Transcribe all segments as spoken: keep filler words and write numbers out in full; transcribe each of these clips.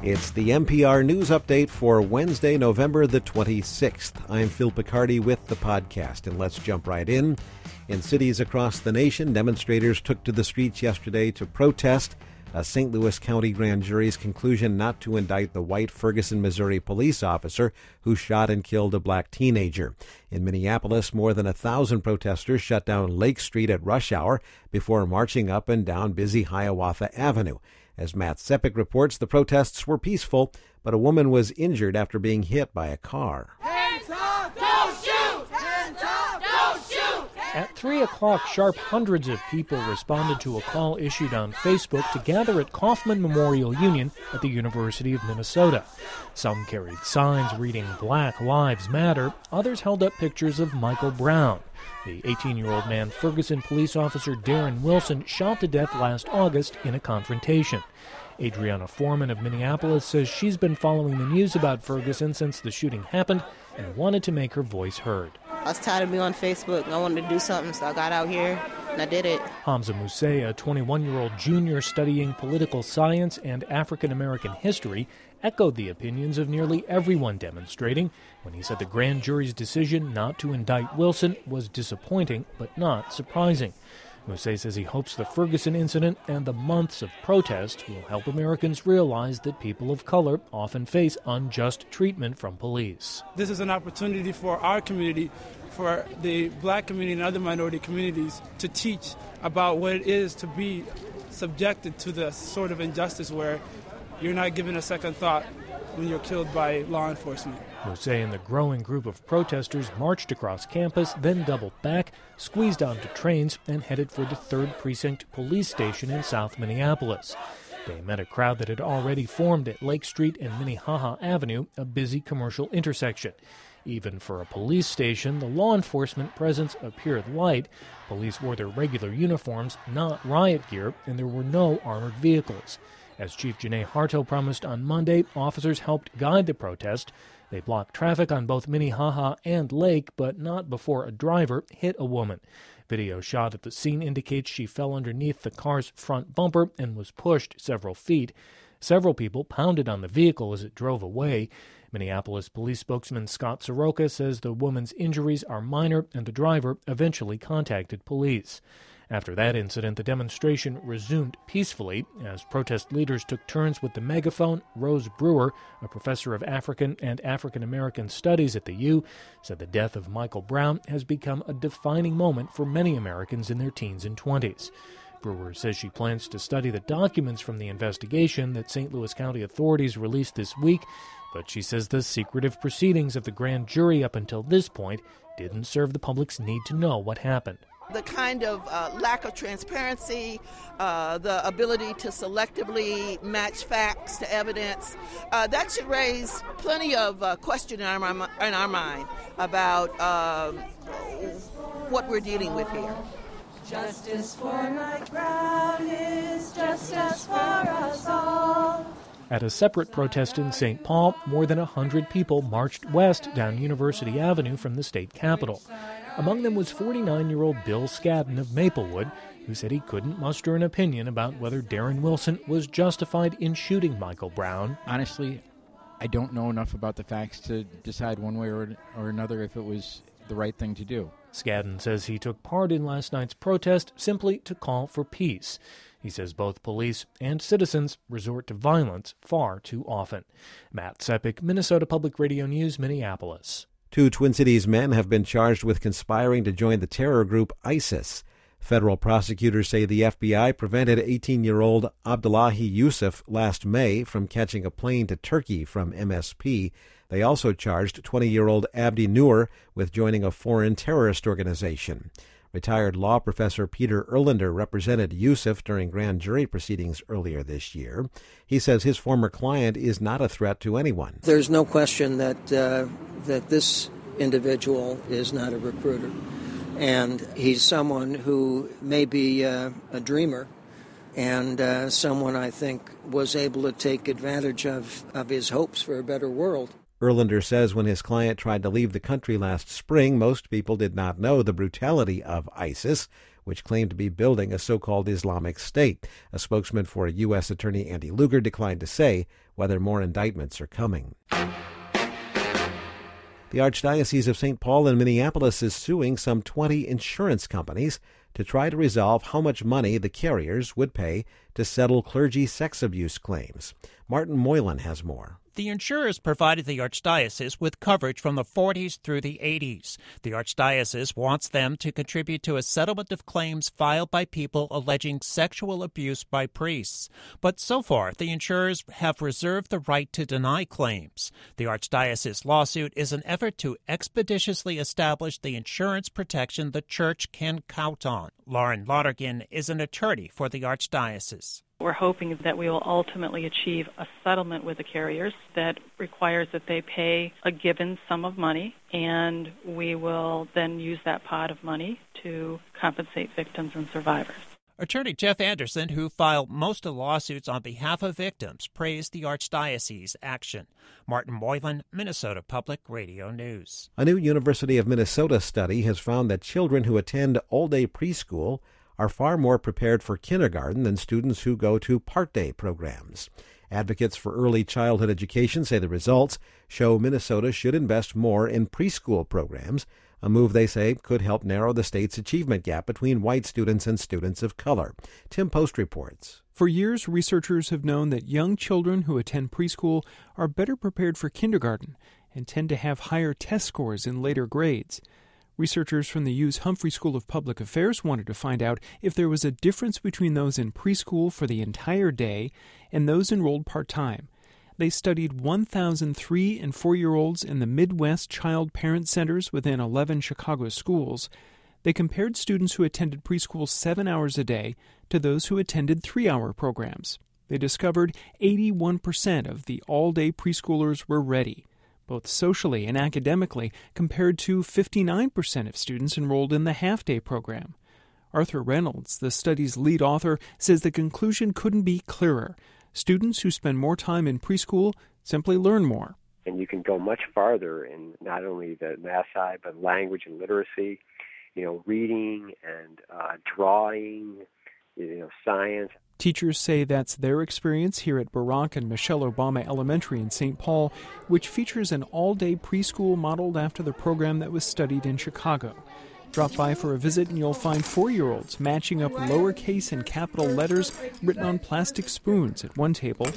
It's the N P R News Update for Wednesday, November the twenty-sixth. I'm Phil Picardi with the podcast, and let's jump right in. In cities across the nation, demonstrators took to the streets yesterday to protest a Saint Louis County grand jury's conclusion not to indict the white Ferguson, Missouri police officer who shot and killed a black teenager. In Minneapolis, more than a thousand protesters shut down Lake Street at rush hour before marching up and down busy Hiawatha Avenue. As Matt Sepik reports, the protests were peaceful, but a woman was injured after being hit by a car. Hands up! Don't shoot! Hands up! Don't shoot! At three o'clock sharp, hundreds of people responded to a call issued on Facebook to gather at Kauffman Memorial Union at the University of Minnesota. Some carried signs reading Black Lives Matter. Others held up pictures of Michael Brown. The eighteen-year-old man Ferguson police officer Darren Wilson shot to death last August in a confrontation. Adriana Foreman of Minneapolis says she's been following the news about Ferguson since the shooting happened and wanted to make her voice heard. I was tired of being on Facebook and I wanted to do something, so I got out here and I did it. Hamza Musay, a twenty-one-year-old junior studying political science and African-American history, echoed the opinions of nearly everyone demonstrating when he said the grand jury's decision not to indict Wilson was disappointing but not surprising. Musay says he hopes the Ferguson incident and the months of protest will help Americans realize that people of color often face unjust treatment from police. This is an opportunity for our community, for the black community and other minority communities, to teach about what it is to be subjected to the sort of injustice where you're not given a second thought when you're killed by law enforcement. Musay and the growing group of protesters marched across campus, then doubled back, squeezed onto trains, and headed for the third Precinct police station in South Minneapolis. They met a crowd that had already formed at Lake Street and Minnehaha Avenue, a busy commercial intersection. Even for a police station, the law enforcement presence appeared light. Police wore their regular uniforms, not riot gear, and there were no armored vehicles. As Chief Janae Harto promised on Monday, officers helped guide the protest. They blocked traffic on both Minnehaha and Lake, but not before a driver hit a woman. Video shot at the scene indicates she fell underneath the car's front bumper and was pushed several feet. Several people pounded on the vehicle as it drove away. Minneapolis police spokesman Scott Soroka says the woman's injuries are minor and the driver eventually contacted police. After that incident, the demonstration resumed peacefully as protest leaders took turns with the megaphone. Rose Brewer, a professor of African and African American studies at the U, said the death of Michael Brown has become a defining moment for many Americans in their teens and twenties. Brewer says she plans to study the documents from the investigation that Saint Louis County authorities released this week, but she says the secretive proceedings of the grand jury up until this point didn't serve the public's need to know what happened. The kind of uh, lack of transparency, uh, the ability to selectively match facts to evidence, uh, that should raise plenty of uh, question in our, in our mind about uh, what we're dealing with here. Justice for Mike Brown is justice for us all. At a separate protest in Saint Paul, more than one hundred people marched west down University Avenue from the state capitol. Among them was forty-nine-year-old Bill Skadden of Maplewood, who said he couldn't muster an opinion about whether Darren Wilson was justified in shooting Michael Brown. Honestly, I don't know enough about the facts to decide one way or, or another if it was the right thing to do. Skadden says he took part in last night's protest simply to call for peace. He says both police and citizens resort to violence far too often. Matt Sepik, Minnesota Public Radio News, Minneapolis. Two Twin Cities men have been charged with conspiring to join the terror group ISIS. Federal prosecutors say the F B I prevented eighteen-year-old Abdullahi Yusuf last May from catching a plane to Turkey from M S P. They also charged twenty-year-old Abdi Nur with joining a foreign terrorist organization. Retired law professor Peter Erlander represented Yusuf during grand jury proceedings earlier this year. He says his former client is not a threat to anyone. There's no question that uh, that this individual is not a recruiter. And he's someone who may be uh, a dreamer and uh, someone I think was able to take advantage of, of his hopes for a better world. Erlander says when his client tried to leave the country last spring, most people did not know the brutality of ISIS. which claimed to be building a so-called Islamic State. A spokesman for U S Attorney Andy Lugar declined to say whether more indictments are coming. The Archdiocese of Saint Paul in Minneapolis is suing some twenty insurance companies to try to resolve how much money the carriers would pay to settle clergy sex abuse claims. Martin Moylan has more. The insurers provided the Archdiocese with coverage from the forties through the eighties. The Archdiocese wants them to contribute to a settlement of claims filed by people alleging sexual abuse by priests. But so far, the insurers have reserved the right to deny claims. The Archdiocese lawsuit is an effort to expeditiously establish the insurance protection the Church can count on. Lauren Lonergan is an attorney for the Archdiocese. We're hoping that we will ultimately achieve a settlement with the carriers that requires that they pay a given sum of money, and we will then use that pot of money to compensate victims and survivors. Attorney Jeff Anderson, who filed most of the lawsuits on behalf of victims, praised the Archdiocese's action. Martin Moylan, Minnesota Public Radio News. A new University of Minnesota study has found that children who attend all-day preschool are far more prepared for kindergarten than students who go to part-day programs. Advocates for early childhood education say the results show Minnesota should invest more in preschool programs, a move they say could help narrow the state's achievement gap between white students and students of color. Tim Post reports. For years, researchers have known that young children who attend preschool are better prepared for kindergarten and tend to have higher test scores in later grades. Researchers from the U's Humphrey School of Public Affairs wanted to find out if there was a difference between those in preschool for the entire day and those enrolled part-time. They studied one thousand three- and four-year-olds in the Midwest Child Parent Centers within eleven Chicago schools. They compared students who attended preschool seven hours a day to those who attended three-hour programs. They discovered eighty-one percent of the all-day preschoolers were ready, both socially and academically, compared to fifty-nine percent of students enrolled in the half-day program. Arthur Reynolds, the study's lead author, says the conclusion couldn't be clearer. Students who spend more time in preschool simply learn more. And you can go much farther in not only the math side, but language and literacy, you know, reading and uh, drawing, you know, science. Teachers say that's their experience here at Barack and Michelle Obama Elementary in Saint Paul, which features an all-day preschool modeled after the program that was studied in Chicago. Drop by for a visit and you'll find four-year-olds matching up lowercase and capital letters written on plastic spoons at one table.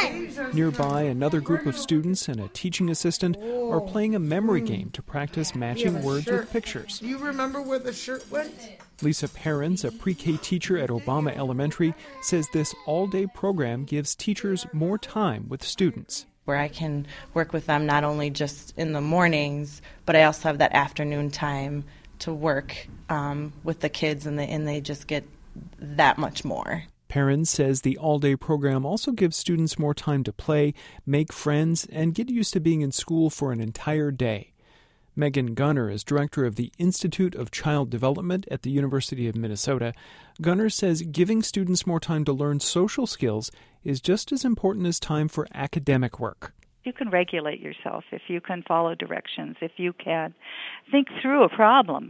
Nearby, another group of students and a teaching assistant are playing a memory game to practice matching words with pictures. Do you remember where the shirt went? Lisa Perrins, a pre-K teacher at Obama Elementary, says this all-day program gives teachers more time with students. Where I can work with them not only just in the mornings, but I also have that afternoon time to work um, with the kids, and they, and they just get that much more. Perrins says the all-day program also gives students more time to play, make friends, and get used to being in school for an entire day. Megan Gunner is director of the Institute of Child Development at the University of Minnesota. Gunner says giving students more time to learn social skills is just as important as time for academic work. You can regulate yourself, if you can follow directions, if you can think through a problem,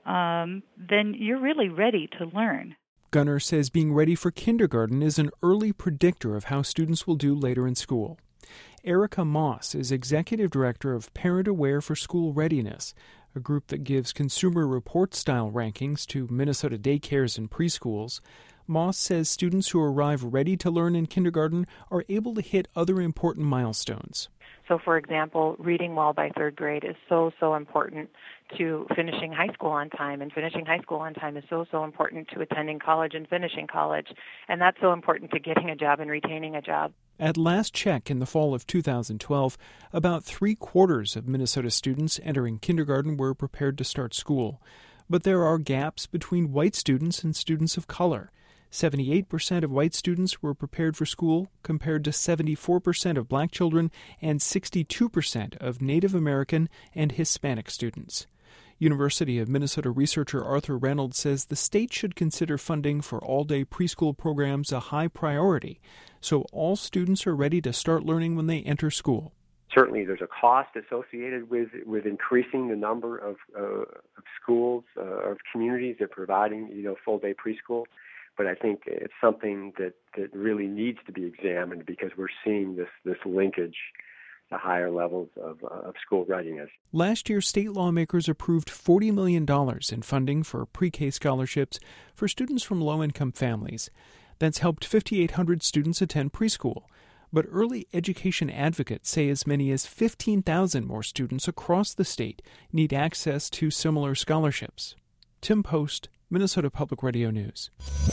um, then you're really ready to learn. Gunner says being ready for kindergarten is an early predictor of how students will do later in school. Erica Moss is executive director of Parent Aware for School Readiness, a group that gives consumer report-style rankings to Minnesota daycares and preschools. Moss says students who arrive ready to learn in kindergarten are able to hit other important milestones. So, for example, reading well by third grade is so, so important to finishing high school on time, and finishing high school on time is so, so important to attending college and finishing college, and that's so important to getting a job and retaining a job. At last check in the fall of two thousand twelve, about three-quarters of Minnesota students entering kindergarten were prepared to start school. But there are gaps between white students and students of color. seventy-eight percent of white students were prepared for school, compared to seventy-four percent of black children and sixty-two percent of Native American and Hispanic students. University of Minnesota researcher Arthur Reynolds says the state should consider funding for all-day preschool programs a high priority, so all students are ready to start learning when they enter school. certainly there's a cost associated with, with increasing the number of, uh, of schools, uh, of communities that are providing, you know, full-day preschool. But I think it's something that, that really needs to be examined because we're seeing this, this linkage to higher levels of, uh, of school readiness. Last year, state lawmakers approved forty million dollars in funding for pre-K scholarships for students from low-income families. That's helped fifty-eight hundred students attend preschool. But early education advocates say as many as fifteen thousand more students across the state need access to similar scholarships. Tim Post, Minnesota Public Radio News.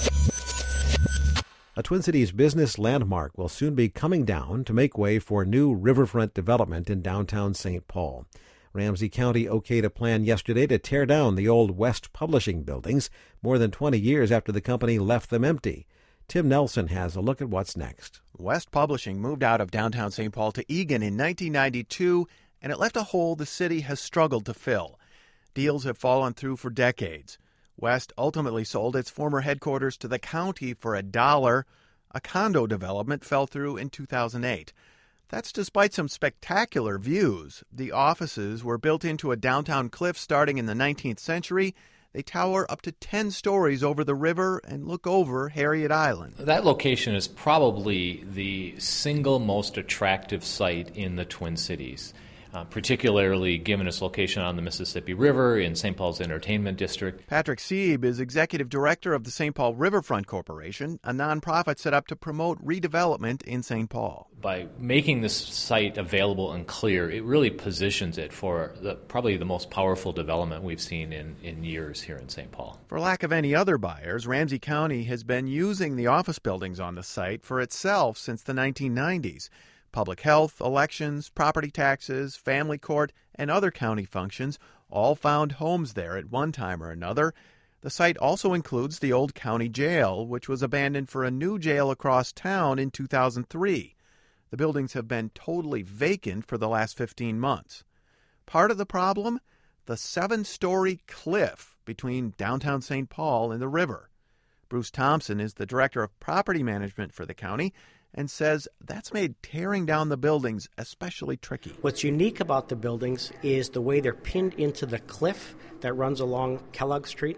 A Twin Cities business landmark will soon be coming down to make way for new riverfront development in downtown Saint Paul. Ramsey County okayed a plan yesterday to tear down the old West Publishing buildings more than twenty years after the company left them empty. Tim Nelson has a look at what's next. West Publishing moved out of downtown Saint Paul to Eagan in nineteen ninety-two, and it left a hole the city has struggled to fill. Deals have fallen through for decades. West ultimately sold its former headquarters to the county for a dollar. A condo development fell through in two thousand eight. That's despite some spectacular views. The offices were built into a downtown cliff starting in the nineteenth century. They tower up to ten stories over the river and look over Harriet Island. That location is probably the single most attractive site in the Twin Cities. Uh, particularly given its location on the Mississippi River in Saint Paul's Entertainment District. Patrick Sieb is executive director of the Saint Paul Riverfront Corporation, a nonprofit set up to promote redevelopment in Saint Paul. By making this site available and clear, it really positions it for the, probably the most powerful development we've seen in, in years here in Saint Paul. For lack of any other buyers, Ramsey County has been using the office buildings on the site for itself since the nineteen nineties. Public health, elections, property taxes, family court, and other county functions all found homes there at one time or another. The site also includes the old county jail, which was abandoned for a new jail across town in two thousand three. The buildings have been totally vacant for the last fifteen months. Part of the problem? The seven-story cliff between downtown Saint Paul and the river. Bruce Thompson is the director of property management for the county and says that's made tearing down the buildings especially tricky. What's unique about the buildings is the way they're pinned into the cliff that runs along Kellogg Street.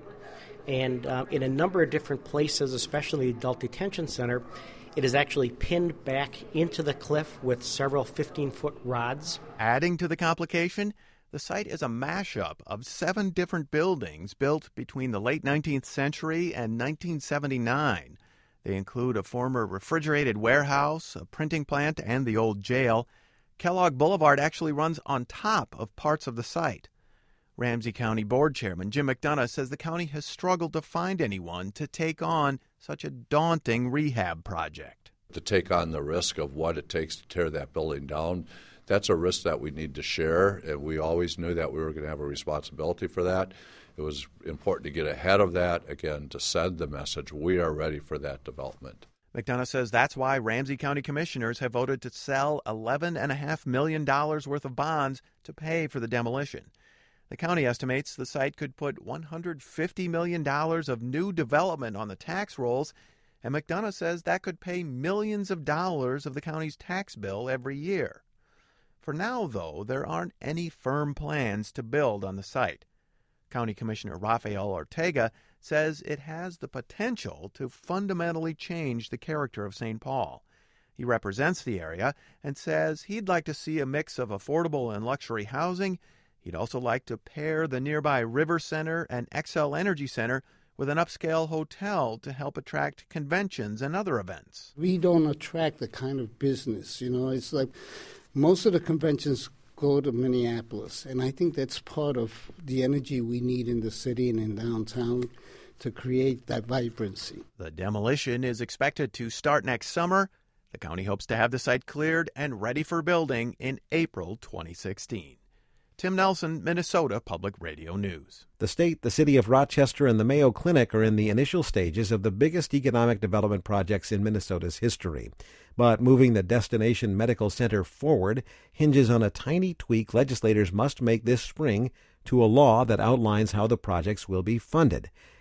And uh, in a number of different places, especially the Adult Detention Center, it is actually pinned back into the cliff with several fifteen-foot rods. Adding to the complication, the site is a mashup of seven different buildings built between the late nineteenth century and nineteen seventy-nine. They include a former refrigerated warehouse, a printing plant, and the old jail. Kellogg Boulevard actually runs on top of parts of the site. Ramsey County Board Chairman Jim McDonough says the county has struggled to find anyone to take on such a daunting rehab project. To take on the risk of what it takes to tear that building down, that's a risk that we need to share, and we always knew that we were going to have a responsibility for that. It was important to get ahead of that, again, to send the message, we are ready for that development. McDonough says that's why Ramsey County commissioners have voted to sell eleven point five million dollars worth of bonds to pay for the demolition. The county estimates the site could put one hundred fifty million dollars of new development on the tax rolls, and McDonough says that could pay millions of dollars of the county's tax bill every year. For now, though, there aren't any firm plans to build on the site. County Commissioner Rafael Ortega says it has the potential to fundamentally change the character of Saint Paul. He represents the area and says he'd like to see a mix of affordable and luxury housing. He'd also like to pair the nearby River Center and Xcel Energy Center with an upscale hotel to help attract conventions and other events. We don't attract the kind of business, you know, it's like most of the conventions go to Minneapolis, and I think that's part of the energy we need in the city and in downtown to create that vibrancy. The demolition is expected to start next summer. The county hopes to have the site cleared and ready for building in April twenty sixteen. Tim Nelson, Minnesota Public Radio News. The state, the city of Rochester, and the Mayo Clinic are in the initial stages of the biggest economic development projects in Minnesota's history. But moving the Destination Medical Center forward hinges on a tiny tweak legislators must make this spring to a law that outlines how the projects will be funded.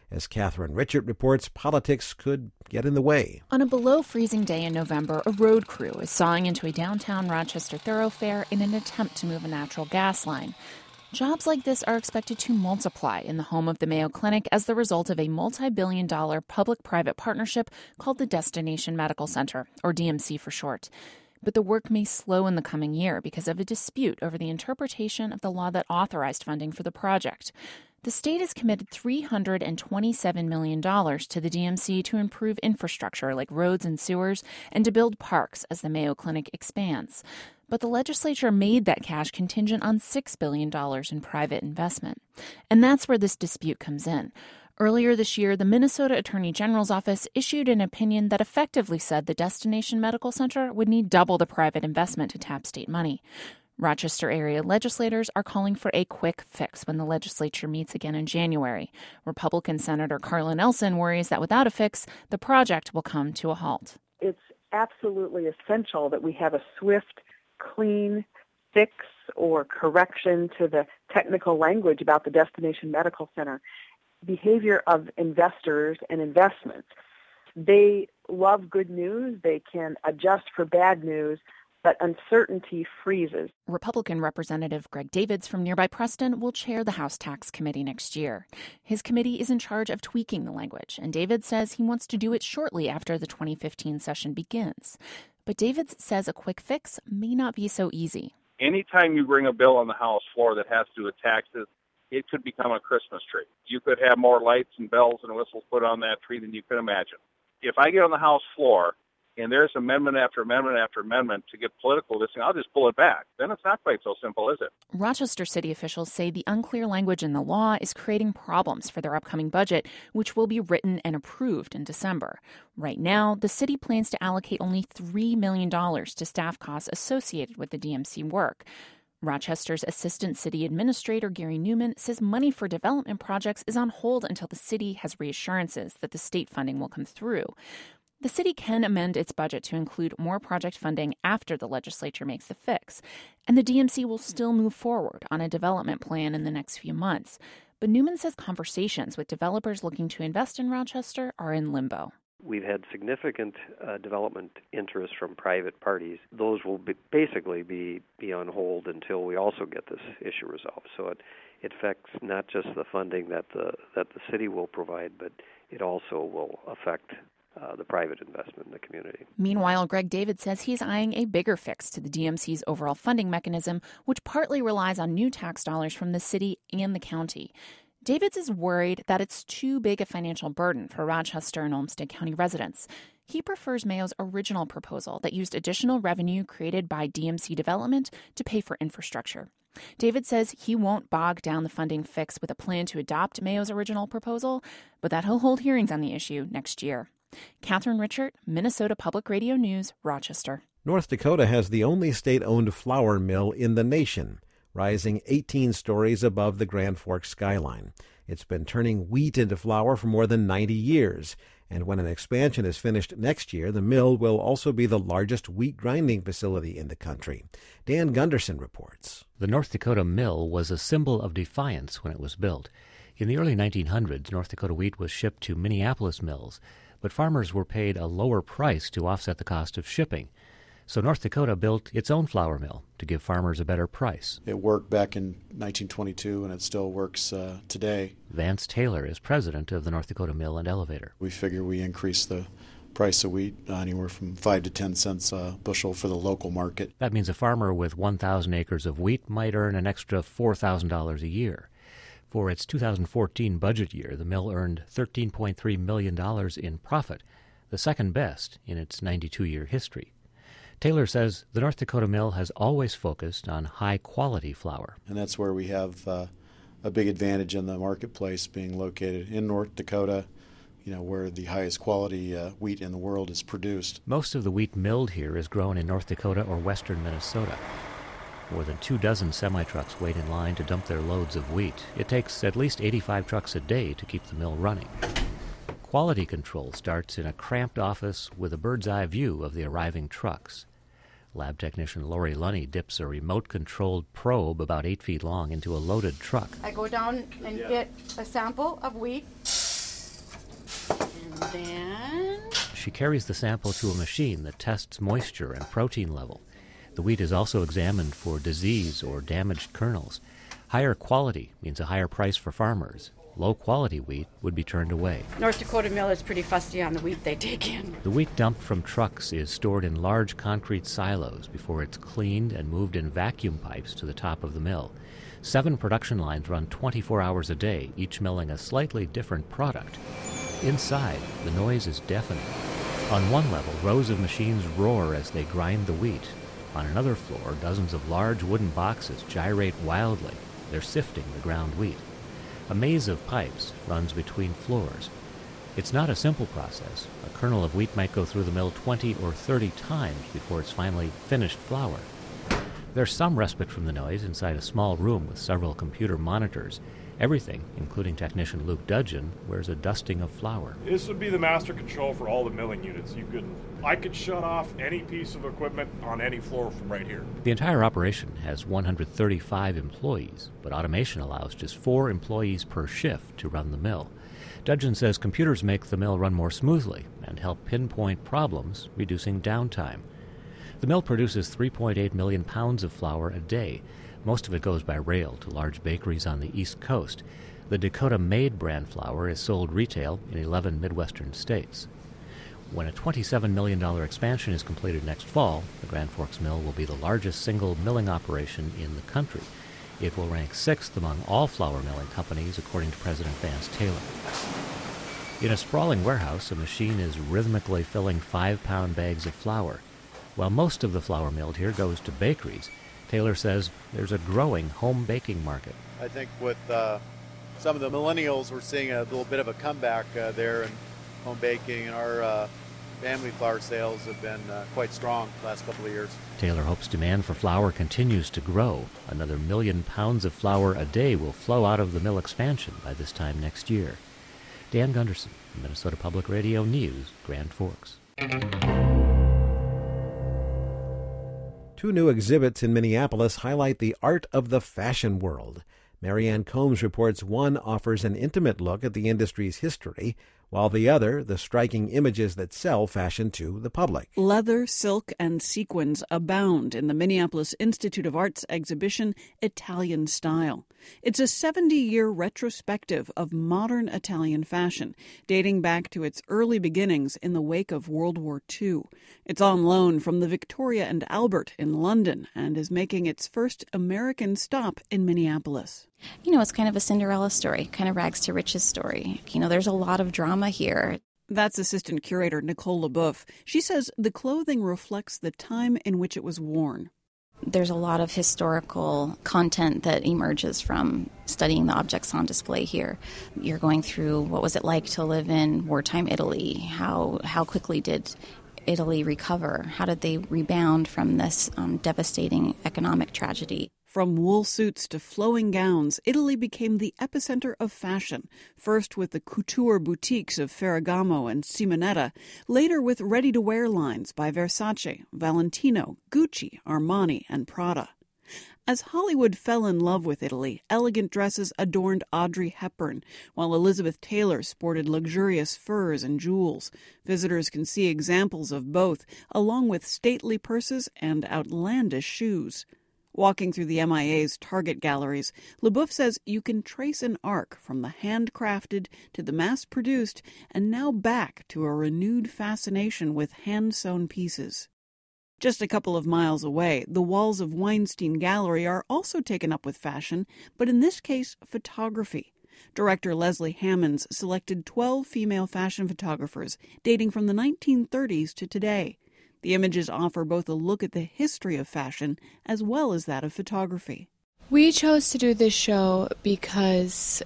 As Catherine Richert reports, politics could get in the way. On a below-freezing day in November, a road crew is sawing into a downtown Rochester thoroughfare in an attempt to move a natural gas line. Jobs like this are expected to multiply in the home of the Mayo Clinic as the result of a multi-billion dollar public-private partnership called the Destination Medical Center, or D M C for short. But the work may slow in the coming year because of a dispute over the interpretation of the law that authorized funding for the project. The state has committed three hundred twenty-seven million dollars to the D M C to improve infrastructure like roads and sewers and to build parks as the Mayo Clinic expands. But the legislature made that cash contingent on six billion dollars in private investment. And that's where this dispute comes in. Earlier this year, the Minnesota Attorney General's office issued an opinion that effectively said the Destination Medical Center would need double the private investment to tap state money. Rochester area legislators are calling for a quick fix when the legislature meets again in January. Republican Senator Carla Nelson worries that without a fix, the project will come to a halt. It's absolutely essential that we have a swift, clean fix or correction to the technical language about the Destination Medical Center. Behavior of investors and investments. They love good news. They can adjust for bad news, but uncertainty freezes. Republican Representative Greg Davids from nearby Preston will chair the House Tax Committee next year. His committee is in charge of tweaking the language, and Davids says he wants to do it shortly after the twenty fifteen session begins. But Davids says a quick fix may not be so easy. Anytime you bring a bill on the House floor that has to do with taxes, it could become a Christmas tree. You could have more lights and bells and whistles put on that tree than you could imagine. If I get on the House floor and there's amendment after amendment after amendment to get political, this thing, I'll just pull it back. Then it's not quite so simple, is it? Rochester city officials say the unclear language in the law is creating problems for their upcoming budget, which will be written and approved in December. Right now, the city plans to allocate only three million dollars to staff costs associated with the D M C work. Rochester's Assistant City Administrator Gary Newman says money for development projects is on hold until the city has reassurances that the state funding will come through. The city can amend its budget to include more project funding after the legislature makes the fix, and the D M C will still move forward on a development plan in the next few months. But Newman says conversations with developers looking to invest in Rochester are in limbo. We've had significant uh, development interest from private parties. Those will be, basically be, be on hold until we also get this issue resolved. So it, it affects not just the funding that the that the city will provide, but it also will affect Uh, the private investment in the community. Meanwhile, Greg David says he's eyeing a bigger fix to the D M C's overall funding mechanism, which partly relies on new tax dollars from the city and the county. Davids is worried that it's too big a financial burden for Rochester and Olmsted County residents. He prefers Mayo's original proposal that used additional revenue created by D M C development to pay for infrastructure. David says he won't bog down the funding fix with a plan to adopt Mayo's original proposal, but that he'll hold hearings on the issue next year. Catherine Richert, Minnesota Public Radio News, Rochester. North Dakota has the only state-owned flour mill in the nation, rising eighteen stories above the Grand Forks skyline. It's been turning wheat into flour for more than ninety years, and when an expansion is finished next year, the mill will also be the largest wheat grinding facility in the country. Dan Gunderson reports. The North Dakota mill was a symbol of defiance when it was built. In the early nineteen hundreds, North Dakota wheat was shipped to Minneapolis mills, but farmers were paid a lower price to offset the cost of shipping. So North Dakota built its own flour mill to give farmers a better price. It worked back in nineteen twenty-two, and it still works uh, today. Vance Taylor is president of the North Dakota Mill and Elevator. We figure we increase the price of wheat uh, anywhere from five to ten cents a bushel for the local market. That means a farmer with one thousand acres of wheat might earn an extra four thousand dollars a year. For its two thousand fourteen budget year, the mill earned thirteen point three million dollars in profit, the second best in its ninety-two-year history. Taylor says the North Dakota mill has always focused on high-quality flour. And that's where we have uh, a big advantage in the marketplace, being located in North Dakota, you know, where the highest quality uh, wheat in the world is produced. Most of the wheat milled here is grown in North Dakota or western Minnesota. More than two dozen semi-trucks wait in line to dump their loads of wheat. It takes at least eighty-five trucks a day to keep the mill running. Quality control starts in a cramped office with a bird's-eye view of the arriving trucks. Lab technician Lori Lunny dips a remote-controlled probe about eight feet long into a loaded truck. I go down and get a sample of wheat, then... She carries the sample to a machine that tests moisture and protein level. The wheat is also examined for disease or damaged kernels. Higher quality means a higher price for farmers. Low-quality wheat would be turned away. North Dakota Mill is pretty fussy on the wheat they take in. The wheat dumped from trucks is stored in large concrete silos before it's cleaned and moved in vacuum pipes to the top of the mill. Seven production lines run twenty-four hours a day, each milling a slightly different product. Inside, the noise is deafening. On one level, rows of machines roar as they grind the wheat. On another floor, dozens of large wooden boxes gyrate wildly. They're sifting the ground wheat. A maze of pipes runs between floors. It's not a simple process. A kernel of wheat might go through the mill twenty or thirty times before it's finally finished flour. There's some respite from the noise inside a small room with several computer monitors. Everything, including technician Luke Dudgeon, wears a dusting of flour. This would be the master control for all the milling units. You could, I could shut off any piece of equipment on any floor from right here. The entire operation has one hundred thirty-five employees, but automation allows just four employees per shift to run the mill. Dudgeon says computers make the mill run more smoothly and help pinpoint problems, reducing downtime. The mill produces three point eight million pounds of flour a day. Most of it goes by rail to large bakeries on the East Coast. The Dakota Made brand flour is sold retail in eleven Midwestern states. When a twenty-seven million dollars expansion is completed next fall, the Grand Forks Mill will be the largest single milling operation in the country. It will rank sixth among all flour milling companies, according to President Vance Taylor. In a sprawling warehouse, a machine is rhythmically filling five-pound bags of flour. While most of the flour milled here goes to bakeries, Taylor says there's a growing home baking market. I think with uh, some of the millennials, we're seeing a little bit of a comeback uh, there in home baking, and our uh, family flour sales have been uh, quite strong the last couple of years. Taylor hopes demand for flour continues to grow. Another million pounds of flour a day will flow out of the mill expansion by this time next year. Dan Gunderson, Minnesota Public Radio News, Grand Forks. Two new exhibits in Minneapolis highlight the art of the fashion world. Marianne Combs reports one offers an intimate look at the industry's history, while the other, the striking images that sell fashion to the public. Leather, silk, and sequins abound in the Minneapolis Institute of Art's exhibition, Italian Style. It's a seventy-year retrospective of modern Italian fashion, dating back to its early beginnings in the wake of World War Two. It's on loan from the Victoria and Albert in London and is making its first American stop in Minneapolis. You know, it's kind of a Cinderella story, kind of rags to riches story. You know, there's a lot of drama here. That's assistant curator Nicole LeBoeuf. She says the clothing reflects the time in which it was worn. There's a lot of historical content that emerges from studying the objects on display here. You're going through what was it like to live in wartime Italy? How how quickly did Italy recover? How did they rebound from this um, devastating economic tragedy? From wool suits to flowing gowns, Italy became the epicenter of fashion, first with the couture boutiques of Ferragamo and Simonetta, later with ready-to-wear lines by Versace, Valentino, Gucci, Armani, and Prada. As Hollywood fell in love with Italy, elegant dresses adorned Audrey Hepburn, while Elizabeth Taylor sported luxurious furs and jewels. Visitors can see examples of both, along with stately purses and outlandish shoes. Walking through the M I A's Target galleries, LeBoeuf says you can trace an arc from the handcrafted to the mass-produced and now back to a renewed fascination with hand-sewn pieces. Just a couple of miles away, the walls of Weinstein Gallery are also taken up with fashion, but in this case, photography. Director Leslie Hammonds selected twelve female fashion photographers dating from the nineteen thirties to today. The images offer both a look at the history of fashion as well as that of photography. We chose to do this show because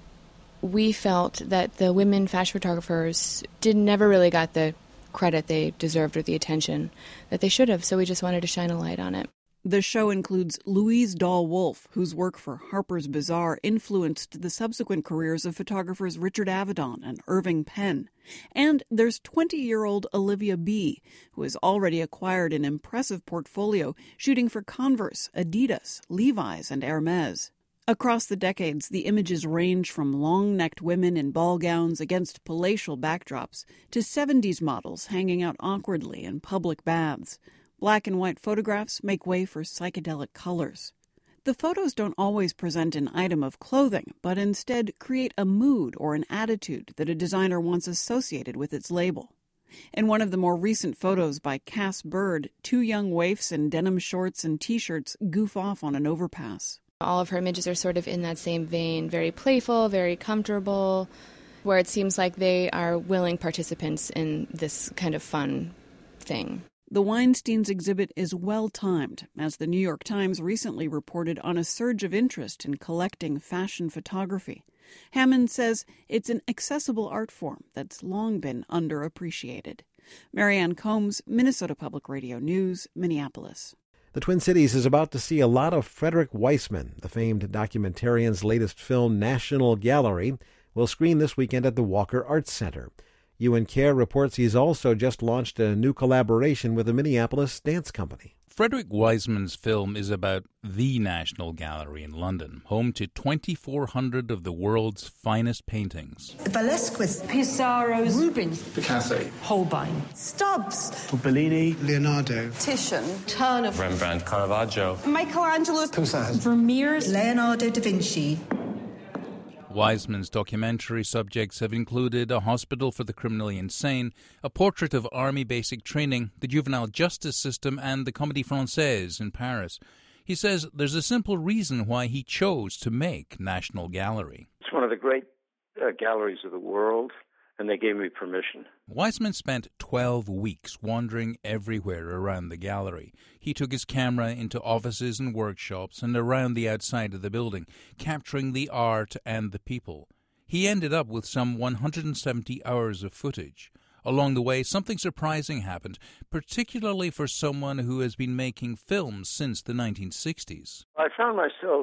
we felt that the women fashion photographers did never really got the credit they deserved or the attention that they should have, so we just wanted to shine a light on it. The show includes Louise Dahl Wolfe, whose work for Harper's Bazaar influenced the subsequent careers of photographers Richard Avedon and Irving Penn. And there's twenty-year-old Olivia B., who has already acquired an impressive portfolio shooting for Converse, Adidas, Levi's, and Hermes. Across the decades, the images range from long-necked women in ball gowns against palatial backdrops to seventies models hanging out awkwardly in public baths. Black and white photographs make way for psychedelic colors. The photos don't always present an item of clothing, but instead create a mood or an attitude that a designer wants associated with its label. In one of the more recent photos by Cass Bird, two young waifs in denim shorts and T-shirts goof off on an overpass. All of her images are sort of in that same vein, very playful, very comfortable, where it seems like they are willing participants in this kind of fun thing. The Weinsteins exhibit is well-timed, as the New York Times recently reported on a surge of interest in collecting fashion photography. Hammond says it's an accessible art form that's long been underappreciated. Marianne Combs, Minnesota Public Radio News, Minneapolis. The Twin Cities is about to see a lot of Frederick Weissman. The famed documentarian's latest film, National Gallery, will screen this weekend at the Walker Arts Center. Ewan Kerr reports he's also just launched a new collaboration with the Minneapolis Dance Company. Frederick Weissman's film is about the National Gallery in London, home to twenty-four hundred of the world's finest paintings. Velasquez, Pissarro, Rubens, Picasso, Holbein, Stubbs, Bellini, Leonardo, Titian, Turner, Rembrandt, Caravaggio, Michelangelo, Poussin, Vermeer, Leonardo da Vinci. Weissman's documentary subjects have included a hospital for the criminally insane, a portrait of army basic training, the juvenile justice system, and the Comédie Française in Paris. He says there's a simple reason why he chose to make National Gallery. It's one of the great uh, galleries of the world, and they gave me permission. Weissman spent twelve weeks wandering everywhere around the gallery. He took his camera into offices and workshops and around the outside of the building, capturing the art and the people. He ended up with some one hundred seventy hours of footage. Along the way, something surprising happened, particularly for someone who has been making films since the nineteen sixties. I found myself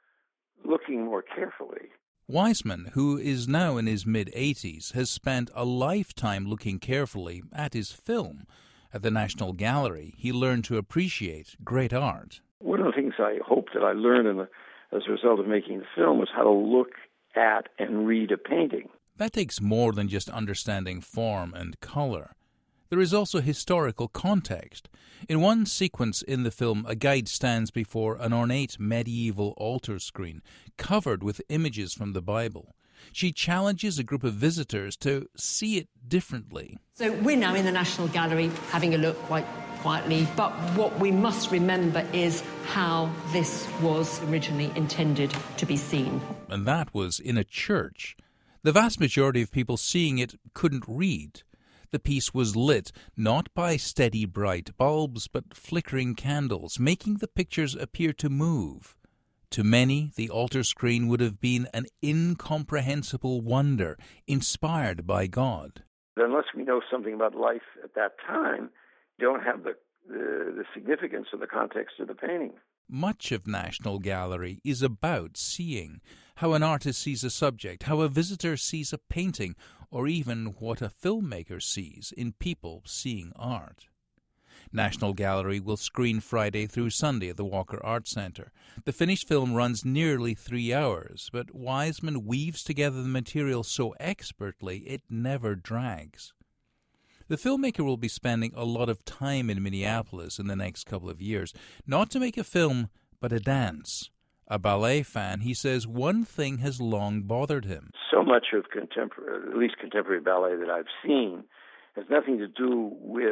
looking more carefully. Weissman, who is now in his mid-eighties, has spent a lifetime looking carefully at his film. At the National Gallery, he learned to appreciate great art. One of the things I hope that I learned in the, as a result of making the film was how to look at and read a painting. That takes more than just understanding form and color. There is also historical context. In one sequence in the film, a guide stands before an ornate medieval altar screen covered with images from the Bible. She challenges a group of visitors to see it differently. So we're now in the National Gallery having a look quite quietly, but what we must remember is how this was originally intended to be seen. And that was in a church. The vast majority of people seeing it couldn't read. The piece was lit not by steady bright bulbs, but flickering candles, making the pictures appear to move. To many, the altar screen would have been an incomprehensible wonder, inspired by God. Unless we know something about life at that time, you don't have the, the, the significance of the context of the painting. Much of National Gallery is about seeing, how an artist sees a subject, how a visitor sees a painting, or even what a filmmaker sees in people seeing art. National Gallery will screen Friday through Sunday at the Walker Arts Center. The finished film runs nearly three hours, but Weissman weaves together the material so expertly it never drags. The filmmaker will be spending a lot of time in Minneapolis in the next couple of years, not to make a film, but a dance. A ballet fan, he says one thing has long bothered him. So much of contemporary, at least contemporary ballet that I've seen, has nothing to do with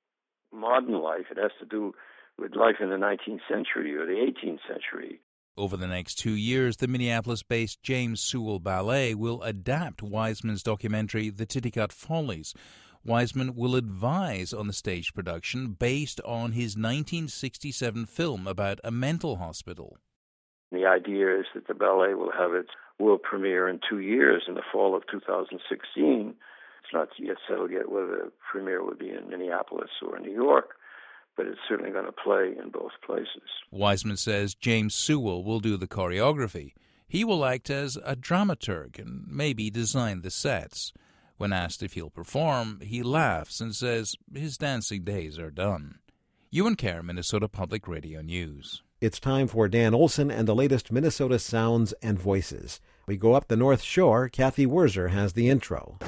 modern life. It has to do with life in the nineteenth century or the eighteenth century. Over the next two years, the Minneapolis-based James Sewell Ballet will adapt Weissman's documentary, The Titicut Follies. Weissman will advise on the stage production based on his nineteen sixty-seven film about a mental hospital. The idea is that the ballet will have its world premiere in two years, in the fall of two thousand sixteen. It's not yet settled yet whether the premiere would be in Minneapolis or in New York, but it's certainly going to play in both places. Weissman says James Sewell will do the choreography. He will act as a dramaturg and maybe design the sets. When asked if he'll perform, he laughs and says his dancing days are done. Ewan Kerr, Minnesota Public Radio News. It's time for Dan Olson and the latest Minnesota sounds and voices. We go up the North Shore. Kathy Wurzer has the intro.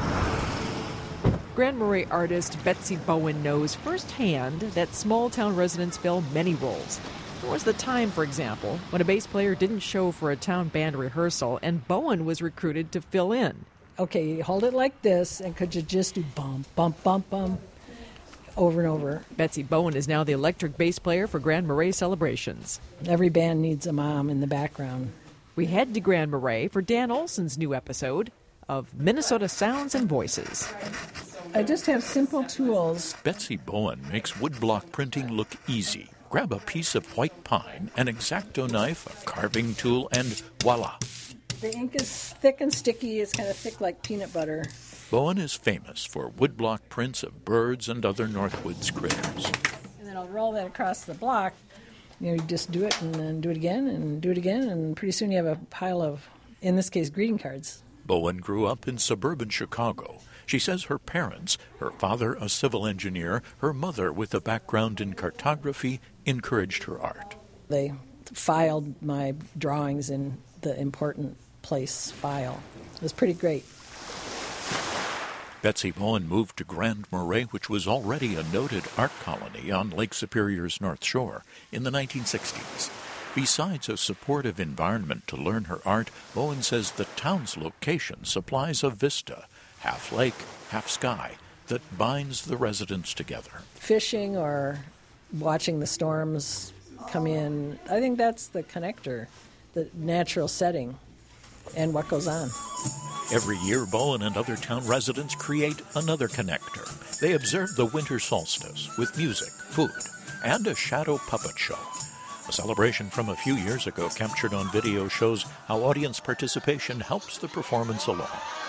Grand Marais artist Betsy Bowen knows firsthand that small-town residents fill many roles. There was the time, for example, when a bass player didn't show for a town band rehearsal, and Bowen was recruited to fill in. Okay, you hold it like this, and could you just do bump, bump, bump, bump, over and over. Betsy Bowen is now the electric bass player for Grand Marais celebrations. Every band needs a mom in the background. We head to Grand Marais for Dan Olson's new episode of Minnesota Sounds and Voices. I just have simple tools. Betsy Bowen makes woodblock printing look easy. Grab a piece of white pine, an X-Acto knife, a carving tool, and voila. The ink is thick and sticky. It's kind of thick like peanut butter. Bowen is famous for woodblock prints of birds and other Northwoods critters. And then I'll roll that across the block. You know, you just do it and then do it again and do it again, and pretty soon you have a pile of, in this case, greeting cards. Bowen grew up in suburban Chicago. She says her parents, her father a civil engineer, her mother with a background in cartography, encouraged her art. They filed my drawings in the important place file. It was pretty great. Betsy Bowen moved to Grand Marais, which was already a noted art colony on Lake Superior's North Shore, in the nineteen sixties. Besides a supportive environment to learn her art, Bowen says the town's location supplies a vista, half lake, half sky, that binds the residents together. Fishing or watching the storms come in, I think that's the connector, the natural setting and what goes on. Every year, Bowen and other town residents create another connector. They observe the winter solstice with music, food, and a shadow puppet show. A celebration from a few years ago captured on video shows how audience participation helps the performance along.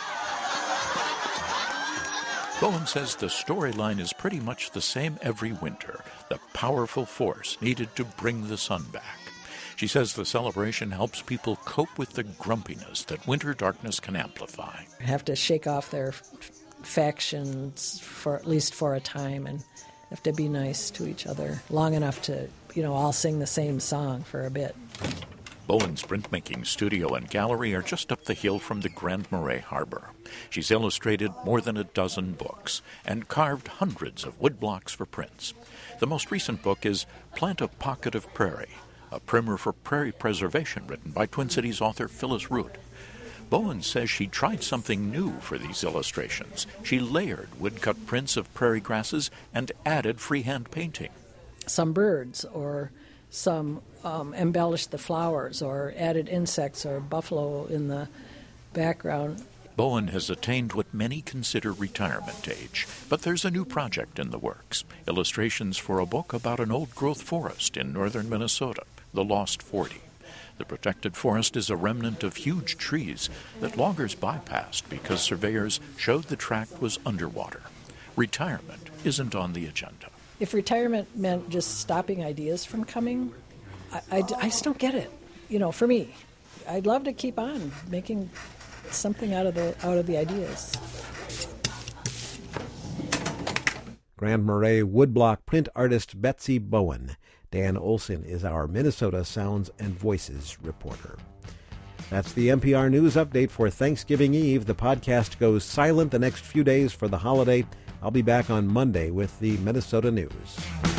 Bowen says the storyline is pretty much the same every winter, the powerful force needed to bring the sun back. She says the celebration helps people cope with the grumpiness that winter darkness can amplify. Have to shake off their factions for at least for a time and have to be nice to each other long enough to, you know, all sing the same song for a bit. Bowen's printmaking studio and gallery are just up the hill from the Grand Marais Harbor. She's illustrated more than a dozen books and carved hundreds of woodblocks for prints. The most recent book is Plant a Pocket of Prairie, a primer for prairie preservation written by Twin Cities author Phyllis Root. Bowen says she tried something new for these illustrations. She layered woodcut prints of prairie grasses and added freehand painting. Some birds or some um, embellished the flowers or added insects or buffalo in the background. Bowen has attained what many consider retirement age, but there's a new project in the works, illustrations for a book about an old-growth forest in northern Minnesota, the Lost Forty. The protected forest is a remnant of huge trees that loggers bypassed because surveyors showed the tract was underwater. Retirement isn't on the agenda. If retirement meant just stopping ideas from coming, I, I, I just don't get it. You know, for me, I'd love to keep on making something out of the out of the ideas. Grand Marais woodblock print artist Betsy Bowen. Dan Olson is our Minnesota Sounds and Voices reporter. That's the N P R News Update for Thanksgiving Eve. The podcast goes silent the next few days for the holiday. I'll be back on Monday with the Minnesota News.